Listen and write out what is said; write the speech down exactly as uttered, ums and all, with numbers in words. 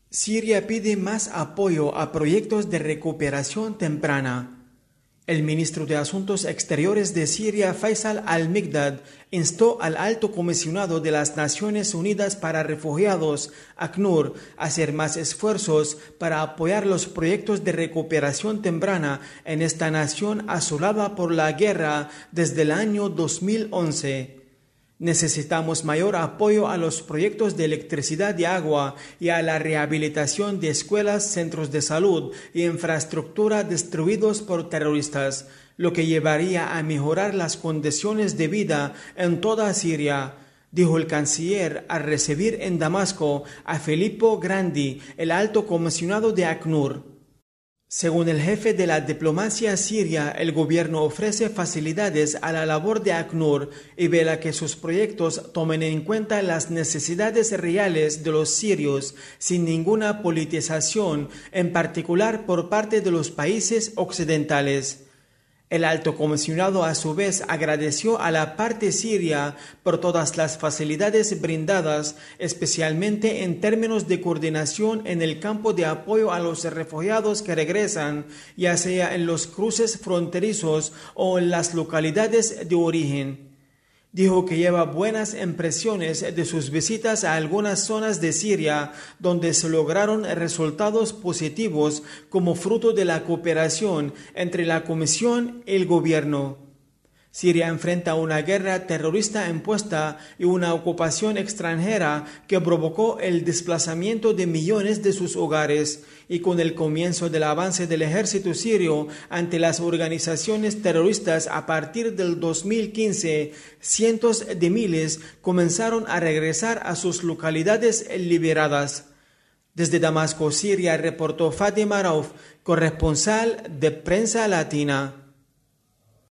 Siria pide más apoyo a proyectos de recuperación temprana. El ministro de Asuntos Exteriores de Siria, Faisal al-Mikdad, instó al alto comisionado de las Naciones Unidas para Refugiados, ACNUR, a hacer más esfuerzos para apoyar los proyectos de recuperación temprana en esta nación asolada por la guerra desde el año dos mil once. Necesitamos mayor apoyo a los proyectos de electricidad y agua y a la rehabilitación de escuelas, centros de salud y infraestructura destruidos por terroristas, lo que llevaría a mejorar las condiciones de vida en toda Siria, dijo el canciller al recibir en Damasco a Filippo Grandi, el alto comisionado de ACNUR. Según el jefe de la diplomacia siria, el gobierno ofrece facilidades a la labor de ACNUR y vela que sus proyectos tomen en cuenta las necesidades reales de los sirios sin ninguna politización, en particular por parte de los países occidentales. El alto comisionado a su vez agradeció a la parte siria por todas las facilidades brindadas, especialmente en términos de coordinación en el campo de apoyo a los refugiados que regresan, ya sea en los cruces fronterizos o en las localidades de origen. Dijo que lleva buenas impresiones de sus visitas a algunas zonas de Siria donde se lograron resultados positivos como fruto de la cooperación entre la Comisión y el gobierno. Siria enfrenta una guerra terrorista impuesta y una ocupación extranjera que provocó el desplazamiento de millones de sus hogares, y con el comienzo del avance del ejército sirio ante las organizaciones terroristas a partir del dos mil quince, cientos de miles comenzaron a regresar a sus localidades liberadas. Desde Damasco, Siria, reportó Fátima Rauf, corresponsal de Prensa Latina.